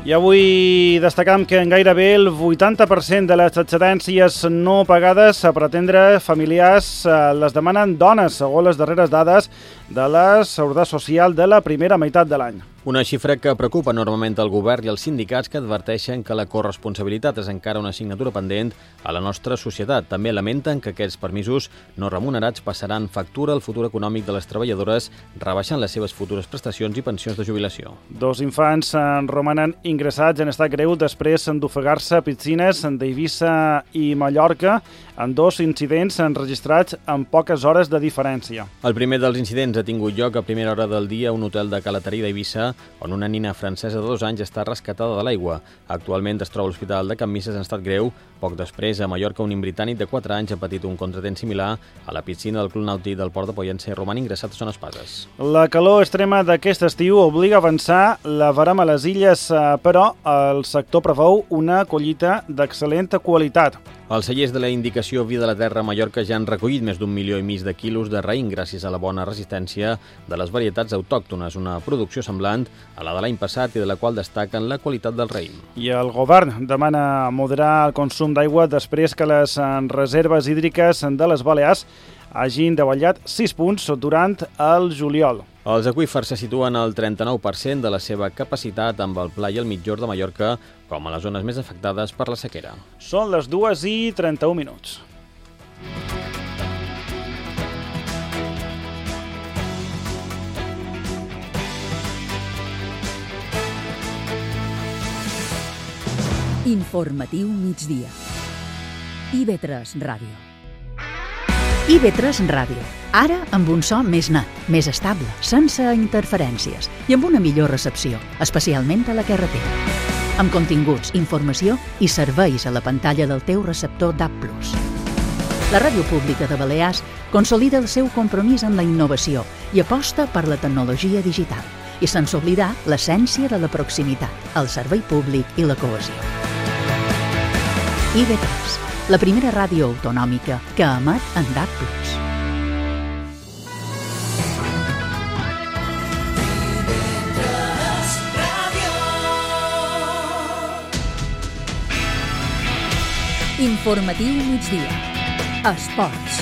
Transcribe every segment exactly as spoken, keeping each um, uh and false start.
I avui destacam que en gairebé el vuitanta per cent de les excedències no pagades a pretendre familiars les demanen dones, segons les darreres dades de la Seguretat Social de la primera meitat de l'any. Una xifra que preocupa enormement el govern i els sindicats, que adverteixen que la corresponsabilitat és encara una assignatura pendent a la nostra societat. També lamenten que aquests permisos no remunerats passaran factura al futur econòmic de les treballadores, rebaixant les seves futures prestacions i pensions de jubilació. Dos infants romanen ingressats en estat greu després d'ofegar-se a piscines d'Eivissa i Mallorca, en dos incidents enregistrats en poques hores de diferència. El primer dels incidents ha tingut lloc a primera hora del dia a un hotel de Calaterí d'Eivissa, on una nina francesa de dos anys està rescatada de l'aigua. Actualment es troba a l'Hospital de Can Misses en estat greu. Poc després, a Mallorca, un nen britànic de quatre anys ha patit un contratemps similar a la piscina del Club Nàutic del Port de Pollença i roman ingressat a Son Espases. La calor extrema d'aquest estiu obliga a avançar la verema a les illes, però el sector preveu una collita d'excel·lent qualitat. Els cellers de la indicació Vida de la Terra a Mallorca ja han recollit més d'un milió i mig de quilos de raïm gràcies a la bona resistència de les varietats autòctones, una producció semblant a la de l'any passat i de la qual destaquen la qualitat del raïm. I el govern demana moderar el consum d'aigua després que les reserves hídriques de les Balears hagin davallat sis punts durant el juliol. Els aqüífers se situen al trenta-nou per cent de la seva capacitat, amb el Pla i el Migjorn de Mallorca com a les zones més afectades per la sequera. Són les dues i trenta-un minuts. Informatiu migdia. i ve tres Ràdio. i ve tres Ràdio. Ara amb un so més net, més estable, sense interferències i amb una millor recepció, especialment a la carretera. Amb continguts, informació i serveis a la pantalla del teu receptor D A B plus. La Ràdio Pública de Balears consolida el seu compromís amb la innovació i aposta per la tecnologia digital, i sense oblidar l'essència de la proximitat, el servei públic i la cohesió. i ve tres, la primera ràdio autonòmica que emet en D A B plus. Informatiu migdia. Esports.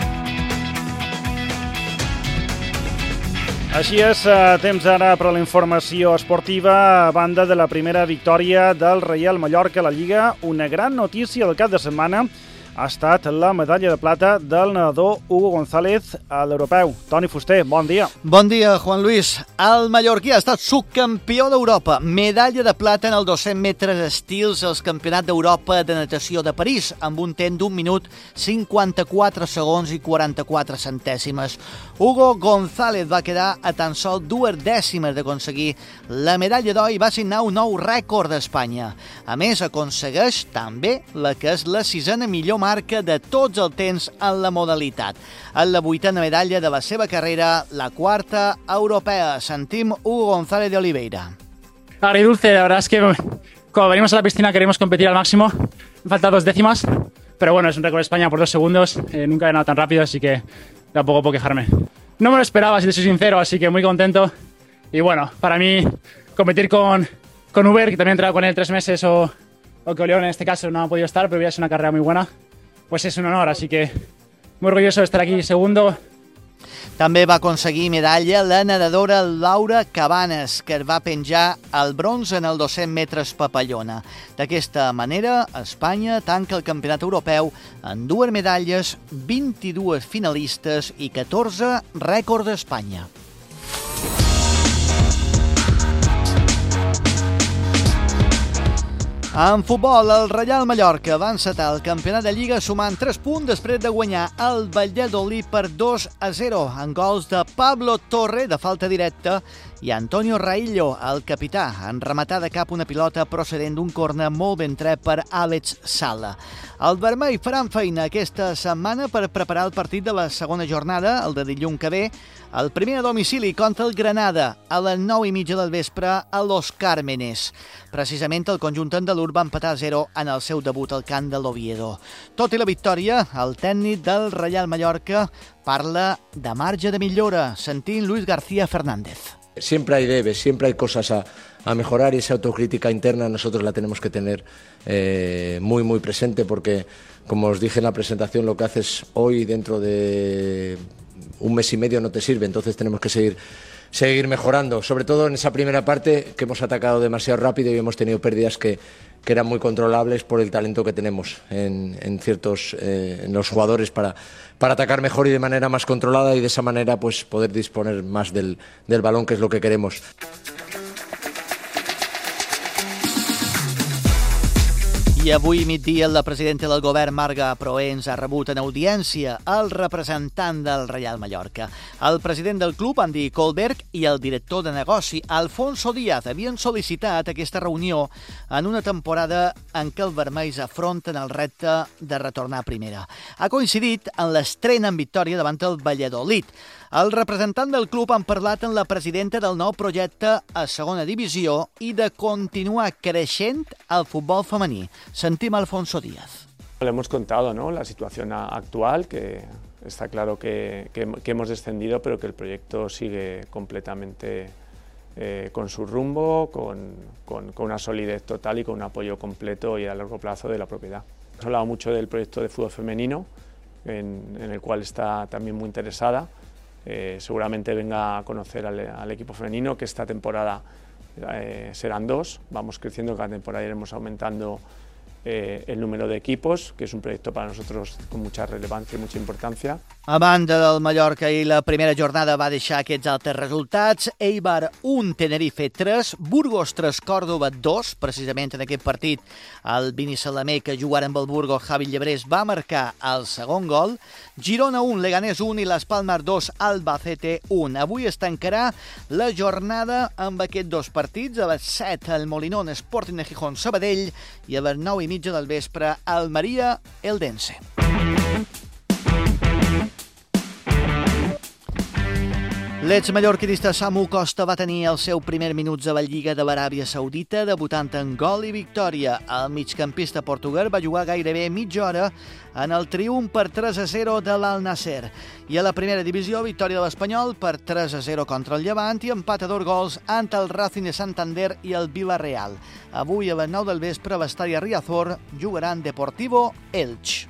Així és, temps ara per a la informació esportiva. A banda de la primera victòria del Reial Mallorca a la Lliga, una gran notícia del cap de setmana ha estat la medalla de plata del nedador Hugo González a l'Europeu. Toni Fuster, bon dia. Bon dia, Juan Luis. El mallorquí ha estat subcampió d'Europa. Medalla de plata en el dos-cents metres estils als Campionats d'Europa de natació de París, amb un temps d'un minut, cinquanta-quatre segons i quaranta-quatre centèsimes. Hugo González va quedar a tan sol dues dècimes d'aconseguir la medalla d'or i va signar un nou rècord d'Espanya. A més, aconsegueix també la que és la sisena millor marca de tots els temps en la modalitat. En la vuitena medalla de la seva carrera, la quarta europea. Sentim Hugo González de Oliveira. Agridulce, la verdad es que cuando venimos a la piscina queremos competir al máximo. Me faltan dos décimas, pero bueno, es un récord de España por dos segundos. Eh, nunca he ganado tan rápido, así que tampoco puedo quejarme. No me lo esperaba, si te soy sincero, así que muy contento. Y bueno, para mí, competir con, con Uber, que también he entrenado con él tres meses, o, o que Oleón en este caso no ha podido estar, pero ya es una carrera muy buena, pues es un honor, así que muy orgulloso de estar aquí segundo. També va aconseguir medalla la nedadora Laura Cabanes, que es va penjar el bronze en el dos-cents metres papallona. D'aquesta manera, Espanya tanca el campionat europeu en dues medalles, vint-i-dues finalistes i catorze rècords d'Espanya. En futbol, el Reial Mallorca va encetar el campionat de Lliga sumant tres punts després de guanyar el Valladolid per dos a zero en gols de Pablo Torre de falta directa i Antonio Raillo, el capità, en rematar de cap una pilota procedent d'un córner molt ben tret per Àlex Sala. El vermell faran feina aquesta setmana per preparar el partit de la segona jornada, el de dilluns que ve, el primer a domicili contra el Granada, a les nou i mitja del vespre a Los Cármenes. Precisament el conjunt andalús va empatar a zero en el seu debut al camp de l'Oviedo. Tot i la victòria, el tècnic del Reial Mallorca parla de marge de millora, sentint Luis García Fernández. Siempre hay debes, siempre hay cosas a, a mejorar y esa autocrítica interna nosotros la tenemos que tener eh, muy muy presente porque, como os dije en la presentación, lo que haces hoy dentro de un mes y medio no te sirve, entonces tenemos que seguir, seguir mejorando, sobre todo en esa primera parte que hemos atacado demasiado rápido y hemos tenido pérdidas que, que eran muy controlables por el talento que tenemos en, en ciertos eh, en los jugadores para, para atacar mejor y de manera más controlada y de esa manera pues poder disponer más del, del balón, que es lo que queremos. I avui migdia la presidenta del govern, Marga Proens, ha rebut en audiència el representant del Reial Mallorca. El president del club, Andy Kohlberg, i el director de negoci, Alfonso Díaz, havien sol·licitat aquesta reunió en una temporada en què els vermells afronten el repte de retornar a primera. Ha coincidit en l'estrena en victòria davant el Valladolid. El representant del club han parlat amb la presidenta del nou projecte a segona divisió i de continuar creixent el futbol femení. Sentim a Alfonso Díaz. Le hemos contado, ¿no?, la situación actual, que está claro que, que, que hemos descendido, pero que el proyecto sigue completamente eh, con su rumbo, con, con, con una solidez total y con un apoyo completo y a largo plazo de la propiedad. Hemos hablado mucho del proyecto de fútbol femenino, en, en el cual está también muy interesada. Eh, seguramente venga a conocer al, al equipo femenino, que esta temporada eh, serán dos, vamos creciendo, cada temporada iremos aumentando eh, el número de equipos, que es un proyecto para nosotros con mucha relevancia y mucha importancia. A banda del Mallorca, i la primera jornada va deixar aquests altres resultats: Eibar un, Tenerife tres, Burgos tres, Còrdova dos, precisament en aquest partit el Vini Salamé, que jugara amb el Burgos, Javi Llebrés, va marcar el segon gol, Girona un, Leganés un i Las Palmas dos, Albacete un. Avui es tancarà la jornada amb aquests dos partits, a les set el Molinón Sporting de Gijón Sabadell i a les nou i mitja del vespre Almeria Eldense. L'ex-mallorquinista Samu Costa va tenir els seus primers minuts a la Lliga de l'Aràbia Saudita, debutant en gol i victòria. El migcampista portuguès va jugar gairebé mitja hora en el triomf per tres a zero de l'Al-Nasser. I a la primera divisió, victòria de l'Espanyol per tres a zero contra el Llevant i empat a dos gols ante el Racing de Santander i el Villarreal. Avui a les nou del vespre a l'estadi Riazor jugaran Deportivo Elche.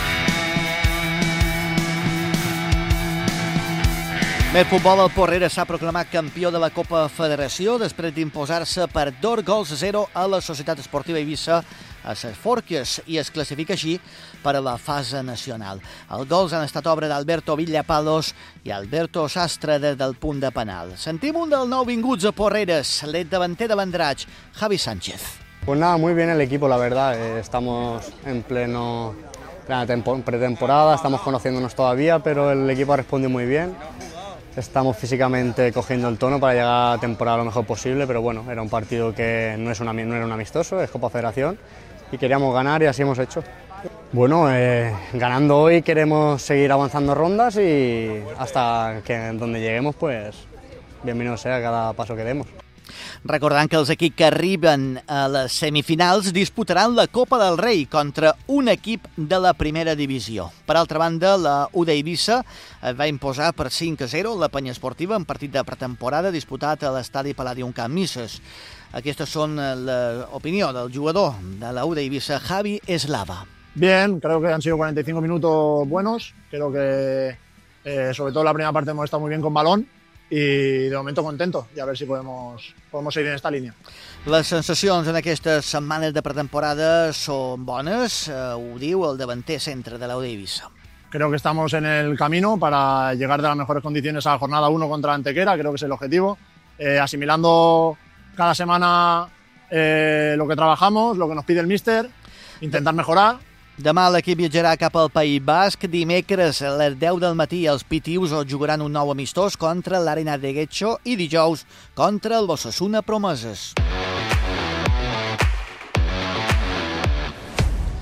Més futbol, el Porrera s'ha proclamat campió de la Copa Federació després d'imposar-se per dos gols a zero a la Societat Esportiva Eivissa a les Forques i es classifica així per a la fase nacional. Els gols han estat obra d'Alberto Villapalos i Alberto Sastre des del punt de penal. Sentim un dels nouvinguts a Porreres, el davanter de l'Andratx, Javi Sánchez. Pues nada, muy bien el equipo, la verdad. Eh, estamos en pleno, plena pretemporada, estamos conociéndonos todavía, pero el equipo ha respondido muy bien. Estamos físicamente cogiendo el tono para llegar a temporada lo mejor posible, pero bueno, era un partido que no, es una, no era un amistoso, es Copa Federación y queríamos ganar y así hemos hecho. Bueno, eh, ganando hoy queremos seguir avanzando rondas y hasta que donde lleguemos, pues bienvenido sea cada paso que demos. Recordant que els equips que arriben a les semifinals disputaran la Copa del Rei contra un equip de la primera divisió. Per altra banda, la U D Eivissa es va imposar per cinc a zero la Penya Esportiva en partit de pretemporada disputat a l'estadi Palladium Camp Misses. Aquestes són l'opinió del jugador de la U D Eivissa, Javi Eslava. Bien, creo que han sido cuarenta y cinco minutos buenos. Creo que eh, sobre todo la primera parte hemos estado muy bien con balón. I de moment contento i a veure si podemos, podemos seguir en esta línia. Les sensacions en aquestes setmanes de pretemporada són bones, eh, ho diu el davanter centre de la U D Eivissa. Creo que estamos en el camino para llegar de las mejores condiciones a la jornada uno contra Antequera, creo que es el objetivo, eh, asimilando cada semana eh, lo que trabajamos, lo que nos pide el míster, intentar mejorar. Demà l'equip viatjarà cap al País Basc. Dimecres a les deu del matí els pitius jugaran un nou amistós contra l'Arena de Guecho i dijous contra el Osasuna Promeses.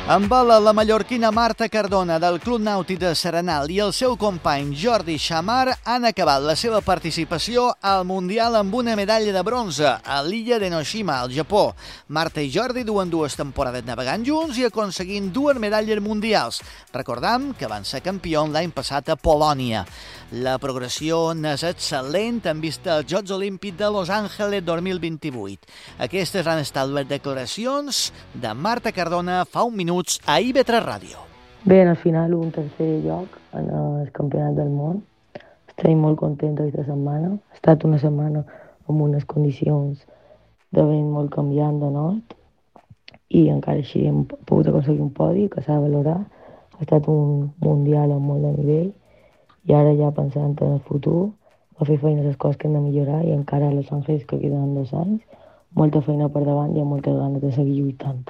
Amb la, la mallorquina Marta Cardona del Club Nàutic de Serenal i el seu company Jordi Xamar han acabat la seva participació al Mundial amb una medalla de bronze a l'illa d'Enoshima, al Japó. Marta i Jordi duen dues temporades navegant junts i aconseguint dues medalles mundials. Recordam que van ser campions l'any passat a Polònia. La progressió n'és excel·lent en vista als Jocs Olímpics de Los Angeles dos mil vint-i-vuit. Aquestes han estat les declaracions de Marta Cardona fa un minut a I V tres Ràdio. Bé, al final un tercer lloc en el Campionat del Món. Estic molt contenta aquesta setmana. Ha estat una setmana amb unes condicions de vent molt canviant de nord i encara així hem pogut aconseguir un podi que s'ha de valorar. Ha estat un mundial amb molt de nivell i ara ja pensant en el futur, a fer feina les coses que hem de millorar i encara a Los Angeles que queden dos anys, molta feina per davant i amb moltes ganes de seguir lluitant.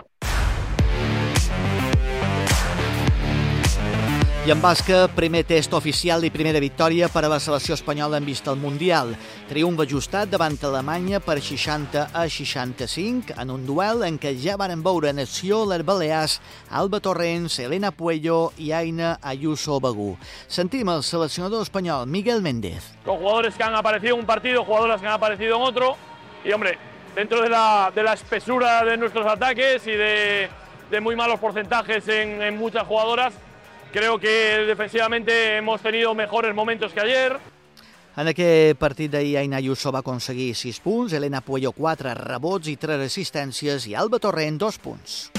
I en bàsquet, primer test oficial i primera victòria per a la selecció espanyola en vista al Mundial. Triomf ajustat davant Alemanya per seixanta a seixanta-cinc en un duel en què ja varen veure en acció les balears Alba Torrents, Elena Puello i Aina Ayuso Bagú. Sentim el seleccionador espanyol Miguel Méndez. Con jugadores que han aparecido en un partido, jugadoras que han aparecido en otro y, hombre, dentro de la, de la espesura de nuestros ataques y de, de muy malos porcentajes en, en muchas jugadoras, creo que defensivamente hemos tenido mejores momentos que ayer. En aquest partit d'ahir, Aina Ayuso va aconseguir sis punts, Elena Puello quatre rebots i tres assistències i Alba Torrent dos punts.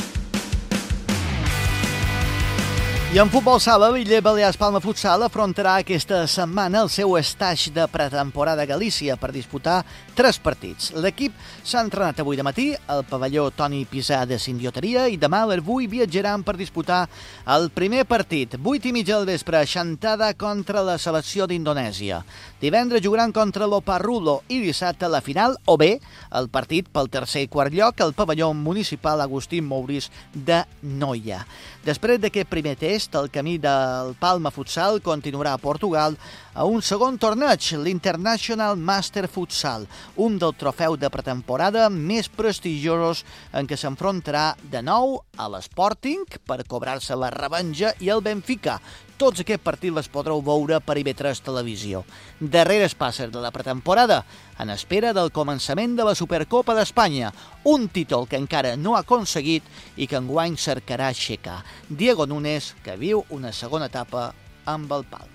I en futbol sala, l'Illa Balears Palma Futsal afrontarà aquesta setmana el seu estatge de pretemporada a Galícia per disputar tres partits. L'equip s'ha entrenat avui de matí al pavelló Toni Pisà de Sindioteria i demà a les vuit viatjaran per disputar el primer partit. vuit i mitja del vespre, Xantada contra la selecció d'Indonèsia. Divendres jugaran contra l'Oparrulo i dissabte la final, o bé el partit pel tercer i quart lloc al pavelló municipal Agustín Mouris de Noia. Després d'aquest primer test, el camí del Palma Futsal continuarà a Portugal a un segon torneig, l'International Master Futsal, un del trofeu de pretemporada més prestigiosos en què s'enfrontarà de nou a l'Sporting per cobrar-se la revenja i el Benfica. Tots aquests partits les podreu veure per I V tres Televisió. Darreres passes de la pretemporada, en espera del començament de la Supercopa d'Espanya, un títol que encara no ha aconseguit i que enguany cercarà aixecar. Diego Núñez, que viu una segona etapa amb el Palma.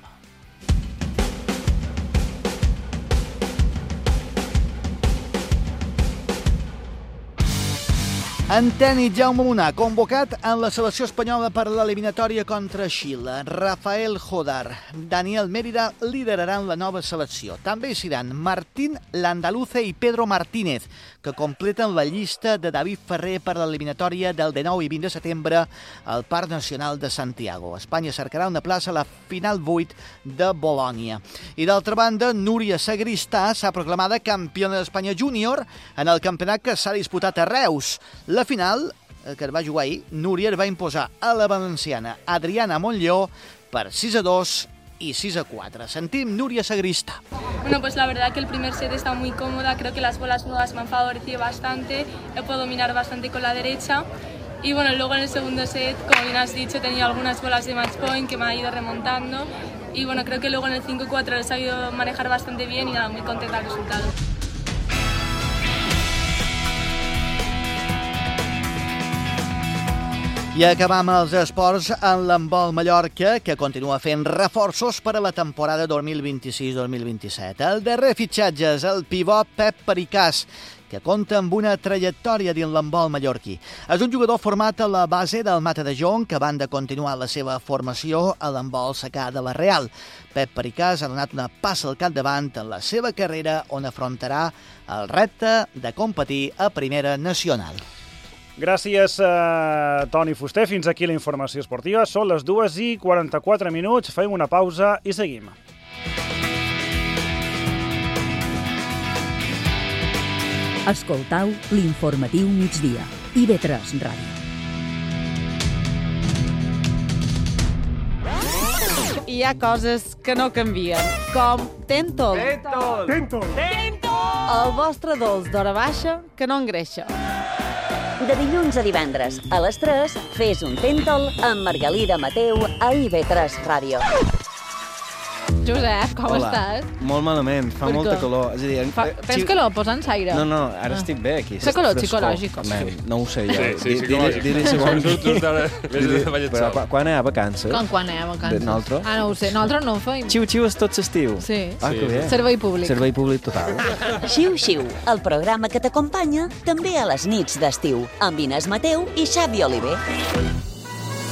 En tenis, Jaume Munar, convocat en la selecció espanyola per l'eliminatòria contra Xile. Rafael Jodar, Daniel Mérida lideraran la nova selecció. També hi seran Martín Landaluce i Pedro Martínez, que completen la llista de David Ferrer per l'eliminatòria del dinou i vint de setembre al Parc Nacional de Santiago. Espanya cercarà una plaça a la final vuit de Bolònia. I d'altra banda, Núria Sagristà s'ha proclamada campiona d'Espanya júnior en el campionat que s'ha disputat a Reus. La final, que es va jugar ahir, Núria es va imposar a la valenciana Adriana Montlló per sis a dos y seis a cuatro. Sentim Núria Sagristà. Bueno, pues la verdad que el primer set está muy cómoda, creo que las bolas nuevas me han favorecido bastante, he podido dominar bastante con la derecha y bueno, luego en el segundo set, como bien has dicho, he tenido algunas bolas de match point que me han ido remontando y bueno, creo que luego en el cinco cuatro les he sabido manejar bastante bien y nada, muy contenta del resultado. I acabam els esports en l'handbol Mallorca, que continua fent reforços per a la temporada dos mil vint-i-sis dos mil vint-i-set. El darrer fitxatge és el pivot Pep Pericàs, que compta amb una trajectòria dins l'handbol mallorquí. És un jugador format a la base del Mata de Jon, que van de continuar la seva formació a l'handbol secà de la Real. Pep Pericàs ha donat una passa al capdavant en la seva carrera, on afrontarà el repte de competir a Primera Nacional. Gràcies, eh, Toni Fuster. Fins aquí la informació esportiva. Són les dues i quaranta-quatre minuts. Fem una pausa i seguim. Escoltau l'informatiu migdia. I V tres Ràdio. Hi ha coses que no canvien, com Tentol. Tentol. Tentol. Tentol. El vostre dolç d'hora baixa que no engreixa. De dilluns a divendres, a les tres, fes un Tentol amb Margalida Mateu a I V tres Ràdio. Josep, com Hola. estàs? Molt malament, fa Per molta què? calor. És a dir, Fa... Tens xi- calor? Posa'ns aire. No, no, ara Ah. estic bé aquí. Fa calor Frescor. psicològic. Man, no ho sé jo. Sí, sí, Di- psicològic. diré- diré segons. Tu- tu estàs- vés Diré- de ballet Però sol. quan- quan hi ha vacances? Com quan hi ha vacances? De nosaltres? Ah, no ho sé. Nosaltres no ho feim. Xiu-xiu és tot l'estiu. Sí. Ah, que bé. Servei públic. Servei públic total. Xiu-xiu, el programa que t'acompanya també a les nits d'estiu, amb Inés Mateu i Xavi Oliver.